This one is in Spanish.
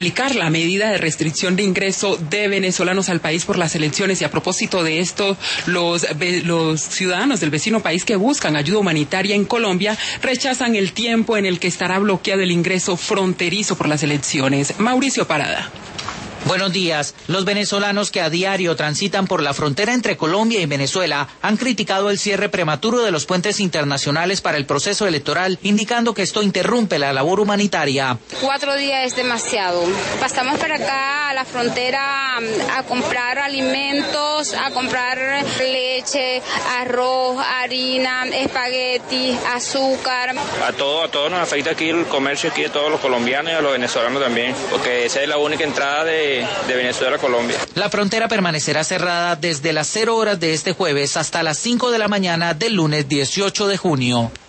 aplicar la medida de restricción de ingreso de venezolanos al país por las elecciones. Y a propósito de esto, los ciudadanos del vecino país que buscan ayuda humanitaria en Colombia rechazan el tiempo en el que estará bloqueado el ingreso fronterizo por las elecciones. Mauricio Parada. Buenos días. Los venezolanos que a diario transitan por la frontera entre Colombia y Venezuela han criticado el cierre prematuro de los puentes internacionales para el proceso electoral, indicando que esto interrumpe la labor humanitaria. 4 días es demasiado. Pasamos para acá a la frontera a comprar alimentos, a comprar leche, arroz, harina, espagueti, azúcar. A todos nos afecta aquí el comercio aquí de todos los colombianos y a los venezolanos también, porque esa es la única entrada de Venezuela a Colombia. La frontera permanecerá cerrada desde las 0 horas de este jueves hasta las 5 de la mañana del lunes 18 de junio.